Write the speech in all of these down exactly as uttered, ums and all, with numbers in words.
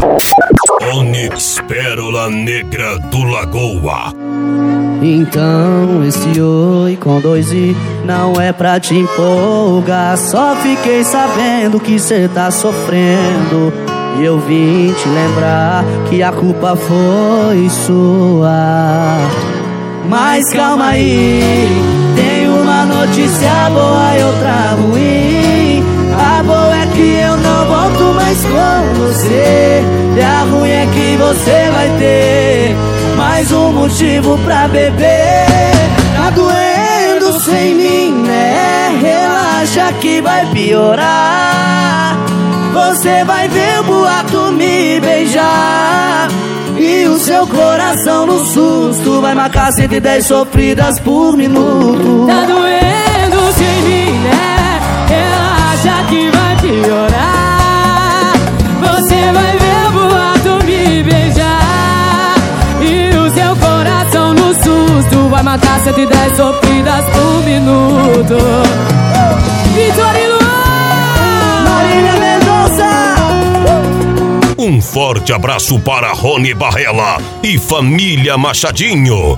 Onix Pérola Negra do Lagoa. Então esse oi com dois i não é pra te empolgar. Só fiquei sabendo que cê tá sofrendo e eu vim te lembrar que a culpa foi sua. Mas calma aí, tem uma notícia boa e outra ruim. A boa é que eu não volto mais com você, e a ruim é que você vai ter mais um motivo pra beber. Tá doendo sem mim, né? Relaxa que vai piorar. Você vai ver o boato me beijar e o seu coração no susto vai marcar cento e dez sofridas por minuto. Tá doendo sem mim, né? Relaxa que vai piorar. Você vai ver o boato me beijar e o seu coração no susto vai matar cento e dez sofridas por minuto. Vitor e Luan, Marília Mendonça. Um forte abraço para Rony Barrela e família Machadinho.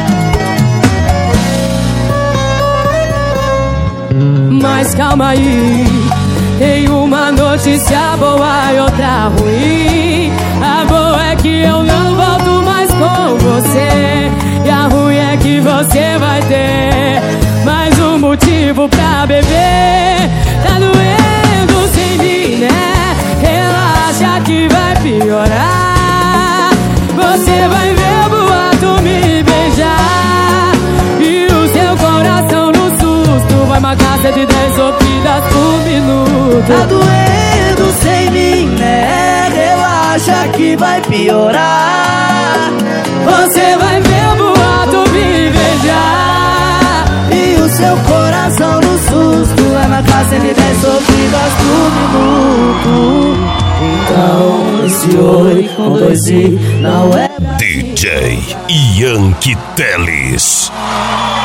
Mas calma aí, tem uma notícia boa e outra ruim. A boa é que eu não volto mais com você, e a ruim é que você vai ter mais um motivo pra beber. Tá doendo sem mim, né? Relaxa que vai piorar. Você vai ver o boato me beijar e o seu coração no susto vai marcar cento e dez sofridas por minuto. Tá doendo sem mim, né? Relaxa que vai piorar. Você vai ver o boato me beijar E o seu coração no susto vai marcar cento e dez sofridas por minuto. Então esse oi com dois i não é D J Yankee Teles.